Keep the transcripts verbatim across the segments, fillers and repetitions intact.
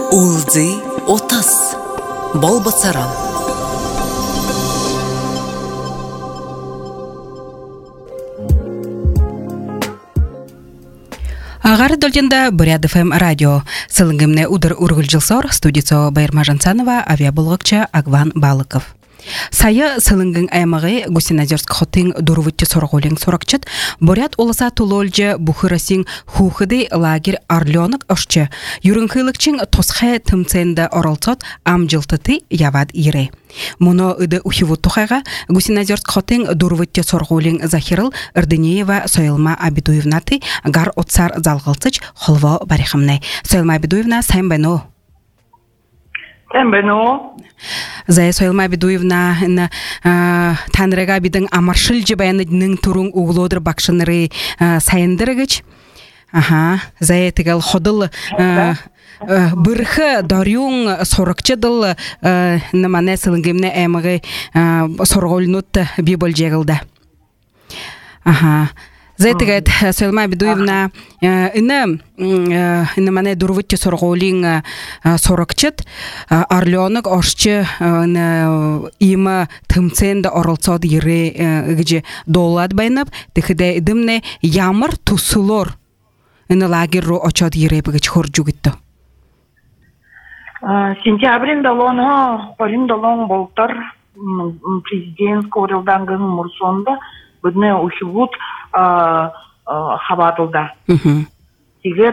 Улзы отас. Болбацаран. Агар должында Бурят эф эм радио. Сылынгымне удыр ургылжылсор, студицо Байырма Жансанова, авиаболгакча Агван Балыков. Сайы сылынгын аймағы Гусинозерск хотын дурвытчы сорголин соракчат, Бурят оласа тулолжы бухырасин хухыды лагерь Орленок ошчы. Юрынхылыкчын тосхэ тымценда оралцот амжилтыты явад ире. Муно ыды ухивут тухайга Гусинозерск хотын дурвытчы сорголин Захирыл Ирдынеева Сойлма Абидуевнаты гар отсар залғылцыч холво барихымнай. Сойлма Абидуевна сайынбайно. Эмбено. Зая Сойлма Абидуевна на танрыга бидың амаршыл жібайаныдың турун углодыр бақшыныры сайындырыгыч. Аха, зая тігіл ходыл бұрхы дарюн сорықчыдыл намане сылынгымне әмігі сорғолынут бибол жегілді. Аха. Зайтыгат Сойлма Абидуевна ины ины мане дурвытчы сорголин сорокчет Орленок ошчы има тымценда оралцод ире гыжы доллад байнап тихиде идымне ямыр тусулор ины лагерру очод ире бігіч хор жугитто. Сентябрин далону, парин далон болтар президент корилдан гын мурсонда будне ухивут хабатылда. Тигет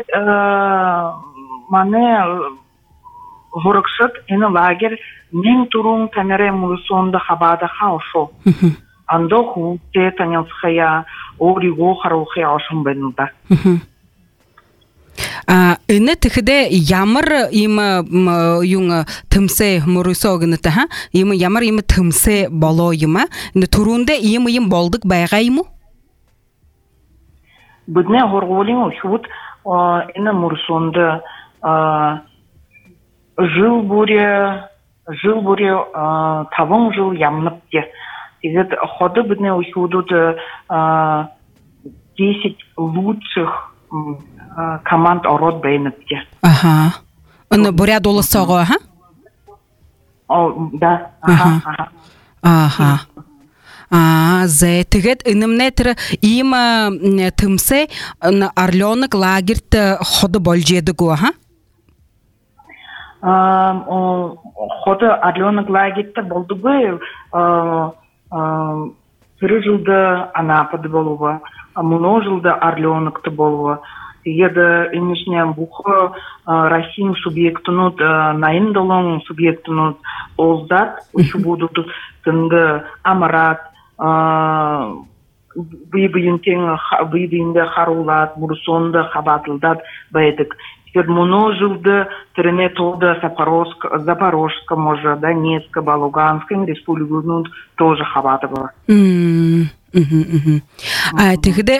мане горокшат ина лагер мен турун танере мурсонда хабада хаошо. Андо хуте танялсхая ориго харухе ашым бенда. Ine tихиде ямар има юнга тымсе мурусогыныта ха има ямар има тымсе боло има ин турунде има им болдык байгаймы Будне горголин ушут ина мурсонда жыл буре жыл буре тавын жыл ямныпте тигет ходы будне ушудут десять лучших команд ород бейнетке. Ага. Он Бурят олысого, ага? О, да. Ага. Ага. Ага. А, зе тигет инемнетер има тымсе Орленок лагерт ходы болжедыгу, ага? Ходы Орленок лагерт болдыгу бір жылда Анапады болуға, мұно жылда Орленокты болуға. Еді инешнен бұқы Россиян субъектінут, найын долон субъектінут олздат, үші будут тыңғы амарат, бүйбүйінде харулат, мұрсонды хабатылдат бәйдік. Теперь мұно жылды түріне толды Запорожска, може, Донецка, Луганская республиканут тоже хабаты было. А тегіде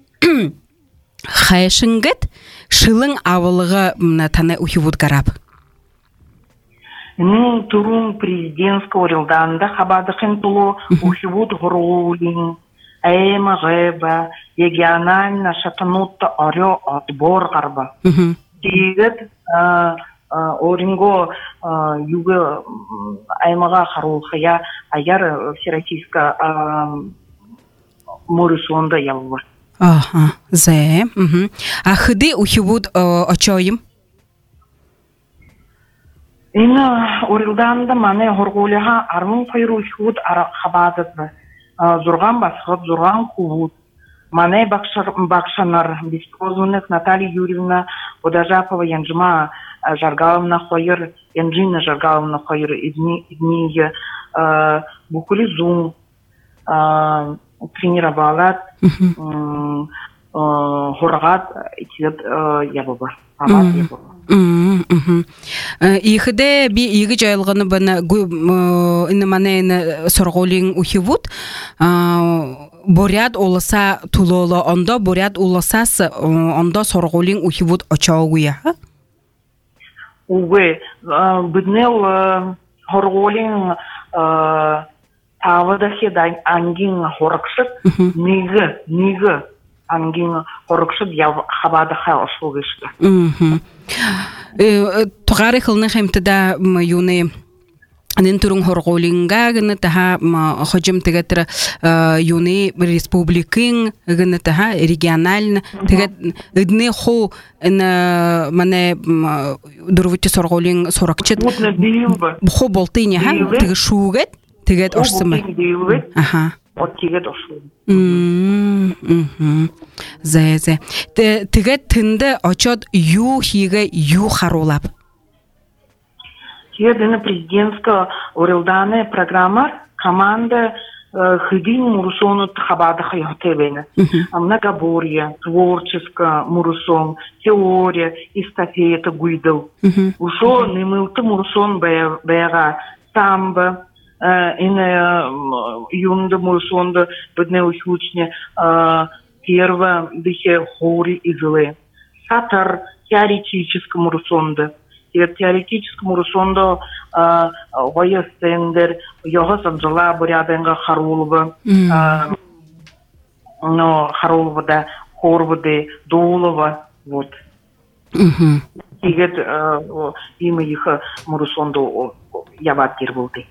хайшынгет шылың авылығы таны ухивуд гараб. Ну, турун президентского рилданда хабадықын тулу ухивуд ғырулин, әймі ғайба, регионально шатанутты орё отбор гарба. Тегет оринго юғы аймаға харулхая аяр всероссийска мурысуында ялва. Ага, зе. А хыды ухивуд очойым? Ина орилданда мане горголяға армын қайру ухивуд хабадызы. Зурган басқыт, зурган хувуд. Мане бақшанар, беспозванных Наталья Юрьевна Водожапова, Янжма Жаргаловна Хойыр, Янжина Жаргаловна Хойыр, Идния Букулизум тренировалат, хоргат, тиет ябаба. Амат ябаба. Ихде би иги жайлыгыны бана ины мане сорголин ухивут Бурят оласа тулоло ондо Бурят оласас ондо сорголин ухивут очаугуя. Уге биднел хорголин тавада хедай ангин хоракшыт нига нига ангин хоракшыт я хабада хал шулгышта. Тугары хылны хемтеда юны Анын турун хорголинга гына таха хожим тегетер юни республикин гына таха регионально тегет идне хо на мане дурвути сорголин соракчет хо болтыня ха теге шугет тегет орсымы аха от тегет орсымы мм зе зе тегет тынды очот ю хиге ю харулап Едина президентская урылданы программа команда хыдин мурусону тхабада хайхтебена. Многоборье, творческое мурусон, теория, эстафета гуйдал. Ушо немылты мурусон бэга самбо, ине юнда мурусонда бедне учучне первое дыхе хори изле. Сатар теоретическое мурусонда. Теоретическому русондо воестендер його санджала буряденга харулова но харулова да хорводы дулова вот тигет имя их мурусондо яватир булды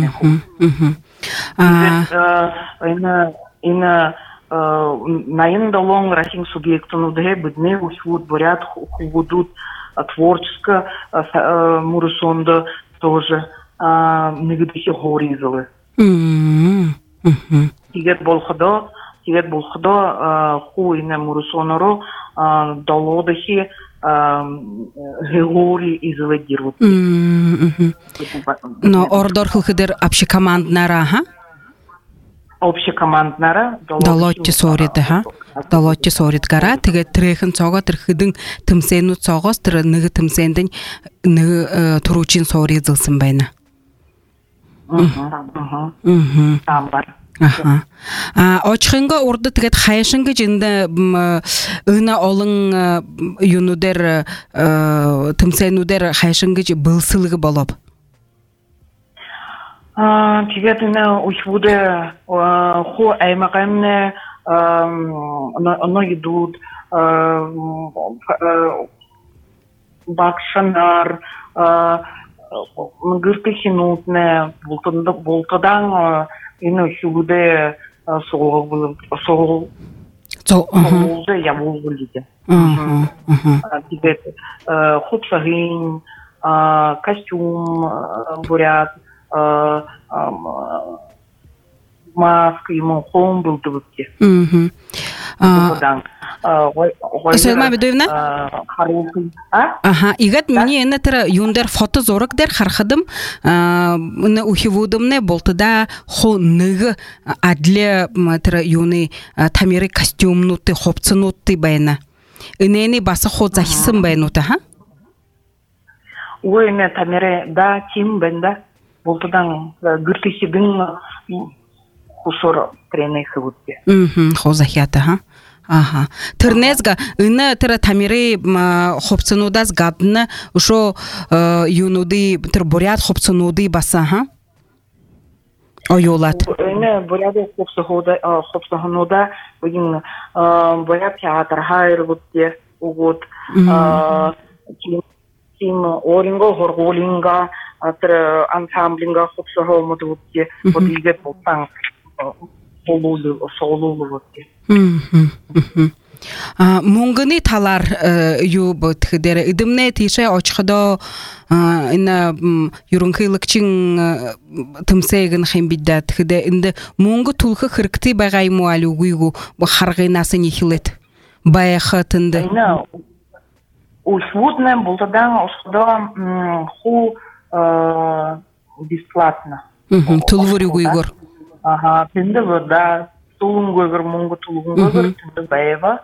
ина ина наинда лонг рахим субъекту дэ бидне усуд буряд худут творческое мурусонда тоже негдихи хоризалы. Тигет болхадо, тигет болхадо хуйне мурусоноро долодахи геори изледирут. Но ордор хылхидер общекоманднара, ха? Общекоманднара долотти сориде, ха? Долотти сорит гара, тэгээ трэхэн цогоо тэр хэдэн тэмсэнүүд цогоос тэр нэг тэмсэндэн нэг туруучин соризэлсэн байна. Аха. Аха. Тамбар. Аха. А очхинго урд тэгээд хайшин гэж энд ына олон юнуудэр тэмсэнүүдэр хайшин гэж бэлсэлэг болов. А тэгээд энэ учбуде хо аймагамне оно идут бакшанар гыртыхинутне болтадан ино шуде сол сол сол я волгулите тибет хопсагин костюм бурят маска ему хом был дубки. Мгм. А Сэлма Бедуевна? Ага, игат мне на тера юндер фото зорок дер хархадым на ухивудымне болтыда хо ныгы адле тера юны тамиры костюмнуты хопцынуты байна. Инени баса хо захисым байнуты, ха? Ой, не тамиры да тим бенда болтыдан гыртыхидын хусор тренех вудте. Мм, хозахята, ха. Ага. Тэрнезга ына тера тамиры хопцынудас гадна ушо юнуды тэр бурят хопцынуды баса, ха? Оюлат. Не, бурят хопцынуда, хопцынуда бүгін бурят театр хайр вудте угод. Тим оринго хорголинга тэр ансамблинга хопцыхомуд вудте подиге болтан солулу солулу вудте. Мм. А мунганы талар ю бутхдер идэмнэ тийшэ очходо ина юрунхылыкчин тэмсэгэн хэмбидда тхдэ энд мунгу тулхы хэрэгтэй байгаа юм уу алуугүйгүү харгынаас нь ихлэт баяхатынд ина услудна болтадан очходо ху бесплатно тулвуругүйгөр ага тэнде да тулунгойгөр мунгу тулунгойгөр тэнде баева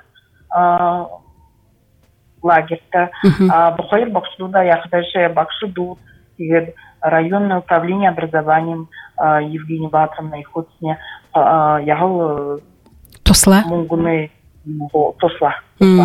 лагерта бухайр бакшуда яхдаше бакшуду тэгээд районное управление образованием Евгения Батровна и Хотсне ягыл тосла мунгуны тосла.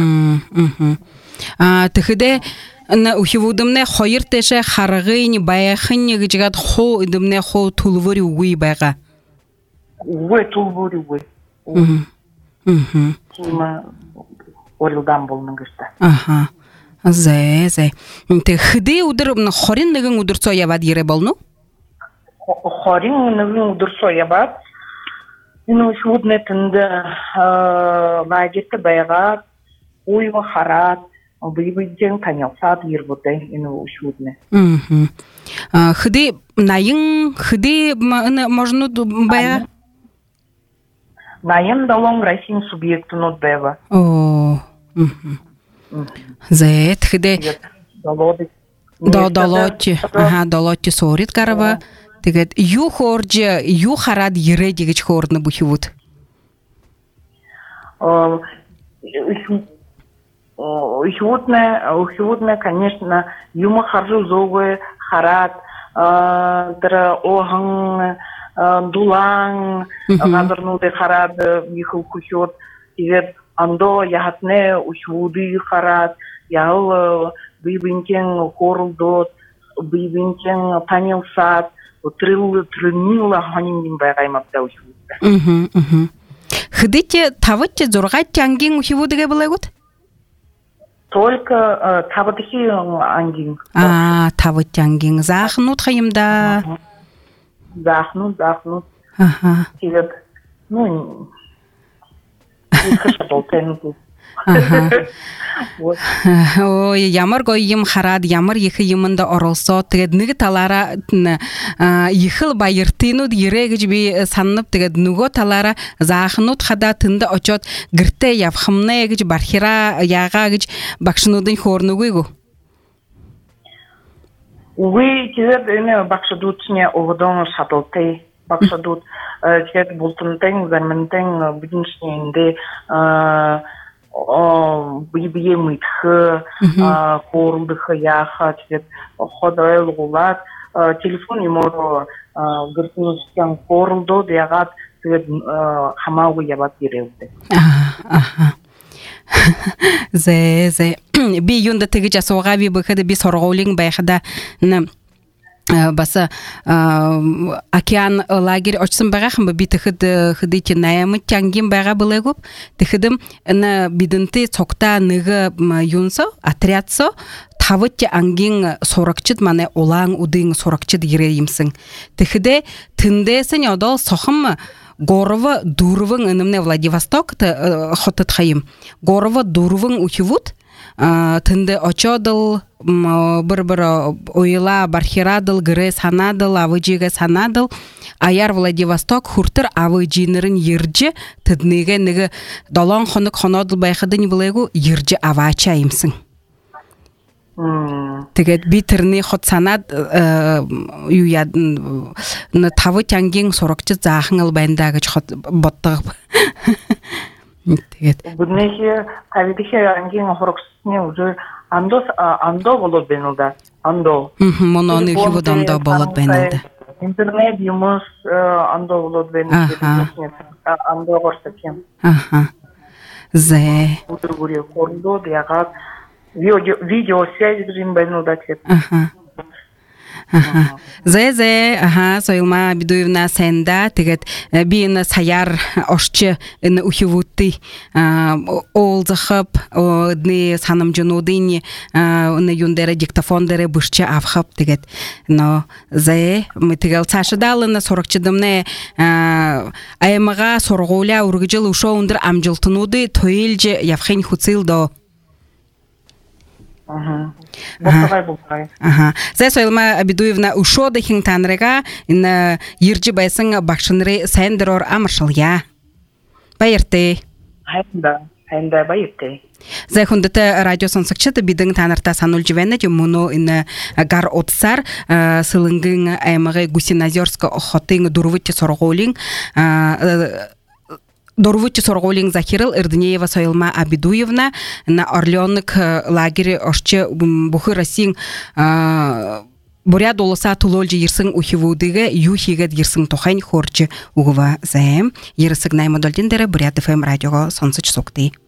А тэхэдэ на ухивудымне хоёр тэшэ харгын баяхын гэжгээд хоо идэмне хоо тулвори үгүй байгаа. Үгүй тулвори үгүй. Мм. Мм. Тима орилдан болнон гэжтэй. Аха. Зе, зе. Те хыды удыр хорин нэгэн удырцоо яваад ире болну? Хорин нэгэн удырцоо яваад энэ шүүднэтэнд лагерт байгаад уйва хараад бибижэн танялсаад ирбутэй энэ шүүднэ. Мм. Хыды наян хыды можно бая? Наян далон райсин субъектунут бева. О. Мм. Зе, хыды долоди. До долоти. Ага, долоти сорит гарава. Тэгээд юу хоорж юу хараад ирээ гэж хоорно бүхивүүд. Э Ухудне, ухудне, конечно, юма харжу зовы, харат, дра охан, дулан, газарнуты харат, иху кухот, тивет андо яхатне ухуды харат, ял бибинкен хорлдот, бибинкен панилсат, трил тринила ханин байгаймапта ухуд. Мм, мм. Хыдите тавытте зургатте ангин ухудыга булайгут? Только табатхи ангин. А, табатхи ангин. Захнут хаимда. Захнут, захнут. Ага. Тивет, ну, не хочу болтать. Ой, ямар гоим хараад ямар их юмда оролсоо тэгээд нэг талаараа ихэл баяртынууд ирээ гэж би саннав тэгээд нөгөө талаараа заахнууд хадаа тэнд очоод гэртээ явхамнэ гэж бархира яага гэж багшнуудын хөөрнөгөө гоо. Үгүй тэгээд энэ багшдуудны овдон шаталтай багшдууд тэгээд бултантэн замантэн бидэншнэндээ а о бибие митх а хорлдх яха тэгээд ходойл гулат телефон юмоо гэртнүсгэн хорлдод ягаад тэгээд хамаагүй яваад ирэвдэ. Аха. Зе зе би юнда тэгж асуугаа би бэхэд би соргуулын байхада баса океан лагерь очсон байгаа хам би тэгэхэд хэдий наймт чангин байгаа былэгүп тэгэхэм энэ бидэнтэй цогта нэг юнсо отрядсо тавт ангийн сурагчд манай улаан удын сурагчд ирээ юмсан тэгэхдээ тэндээсэн одол сохом горова дурван энэмне Владивосток хотод хаим горова дурван ухивут тэнде очодол бір-бір ойла бархирадыл гырэ санадыл авыжиге санадыл аяр Владивосток хуртыр авыжинерин ерже тэднеге неге долон хонук хонодыл байхадын билегу ерже авача имсин. Тэгээд би тэрний хот санаад юу яд на тавт ангийн сурагч заахан ал байна гэж хот боддог. Тэгээд бүгнээ тавдихээ ангийн сурагчны үзэр андос андо болоод байна да андо мононы хивод андо болоод байна да интернет юмс андо болоод байна андо горсакем аха зе утургури хордо ягаад видео видео связь режим байна да тэгээд аха Аха. Зе зе аха сойлма бидуевна сенда тэгээд би энэ саяар орч энэ ухивути олзахап одны санамжнуудын энэ юндера диктофон дээр бүрч авхап тэгээд но зе мэтгэл цаашдал энэ сурагчдамны аймага сургууля үргэжил өшөө өндөр амжилтнуудыг тойлж явахын хүсэл доо. Ага. Бохтай бохтай. Ага. Зэ сойлма бидуевна ушода хин танрага ин иржи байсан багшныры сайндырор амаршаля. Баяртай. Хайнда, хайнда баяртай. Зэ хүндэт радио сонсогчд бидэн танарта сануулж байна ч мөнөө энэ гар утсаар сэлэнгэн аймагы Гусинозерск хотын дөрвөж сургуулийн Дорвучи сургуулийн захирал Эрдэнеева Сойлма Абидуевна на Орленок лагере орче бүхэн Российн буряд улсаа тулуулж ирсэн ухивүүдгээ юу хийгээд ирсэн тухайн хурж өгва зэм. Ерсэг наймадолдин дээр буряд эф эм радиого сонсож сугтыг.